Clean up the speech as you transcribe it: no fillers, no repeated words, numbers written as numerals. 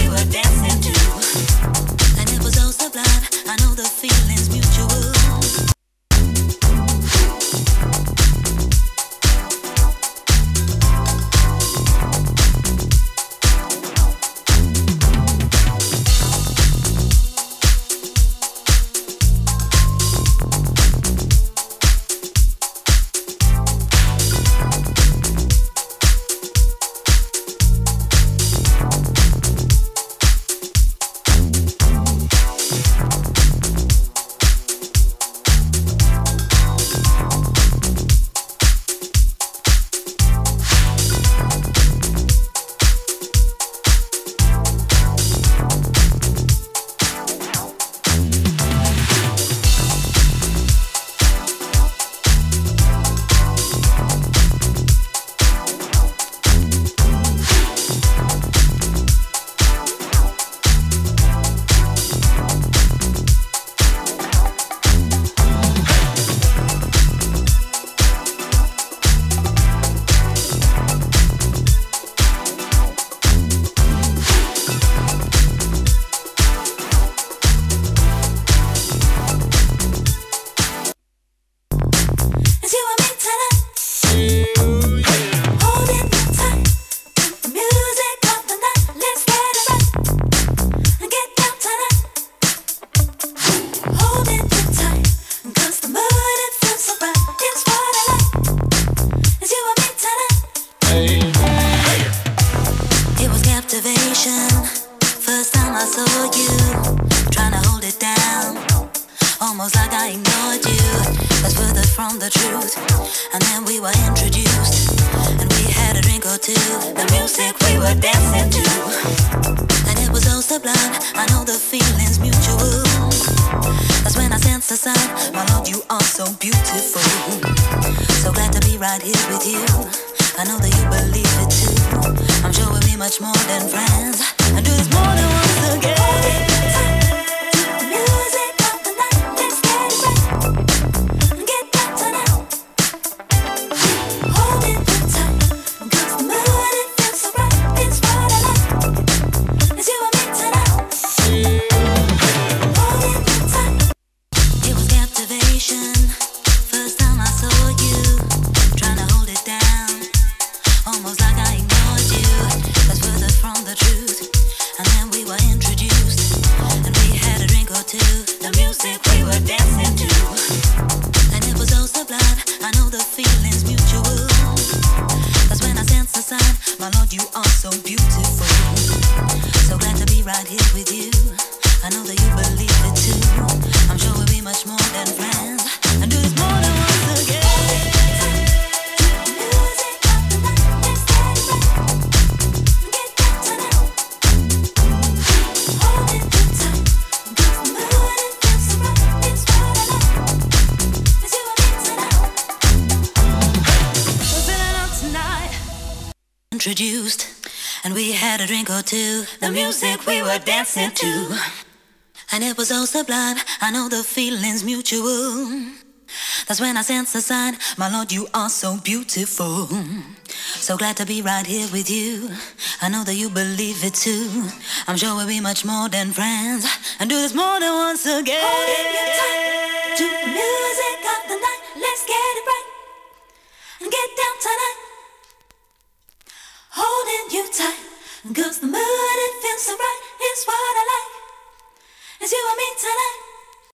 Introduced, and we had a drink or two. The music we were dancing to, and it was so sublime. I know the feeling's mutual. That's when I sense a sign. My Lord, you are so beautiful. So glad to be right here with you. I know that you believe it too. I'm sure we'll be much more than friends and do this more than once again.